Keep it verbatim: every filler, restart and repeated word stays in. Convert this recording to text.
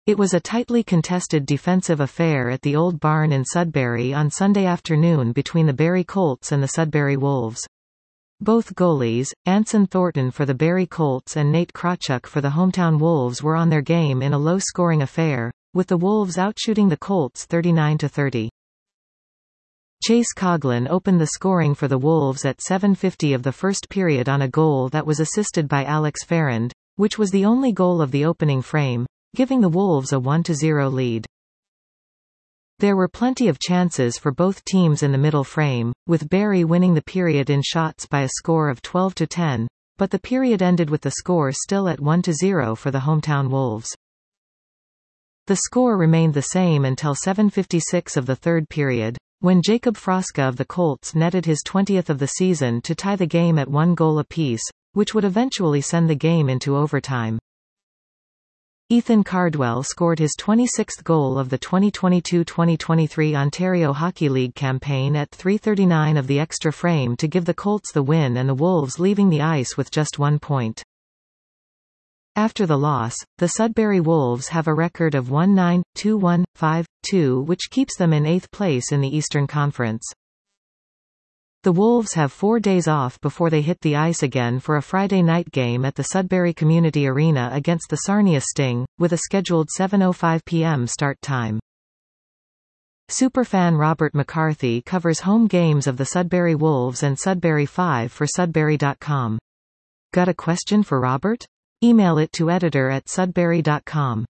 It was a tightly contested defensive affair at the Old Barn in Sudbury on Sunday afternoon between the Barrie Colts and the Sudbury Wolves. Both goalies, Anson Thornton for the Barrie Colts and Nate Krawchuk for the hometown Wolves, were on their game in a low-scoring affair, with the Wolves outshooting the Colts thirty-nine to thirty. Chase Coughlin opened the scoring for the Wolves at seven fifty of the first period on a goal that was assisted by Alex Farrand, which was the only goal of the opening frame, giving the Wolves a one to zero lead. There were plenty of chances for both teams in the middle frame, with Barrie winning the period in shots by a score of twelve to ten, but the period ended with the score still at one to zero for the hometown Wolves. The score remained the same until seven fifty-six of the third period, when Jacob Froska of the Colts netted his twentieth of the season to tie the game at one goal apiece, which would eventually send the game into overtime. Ethan Cardwell scored his twenty-sixth goal of the twenty twenty-two twenty twenty-three Ontario Hockey League campaign at three thirty-nine of the extra frame to give the Colts the win and the Wolves leaving the ice with just one point. After the loss, the Sudbury Wolves have a record of one nine, two one, five two, which keeps them in eighth place in the Eastern Conference. The Wolves have four days off before they hit the ice again for a Friday night game at the Sudbury Community Arena against the Sarnia Sting, with a scheduled seven oh five p m start time. Superfan Robert McCarthy covers home games of the Sudbury Wolves and Sudbury Five for Sudbury dot com. Got a question for Robert? Email it to editor at Sudbury dot com.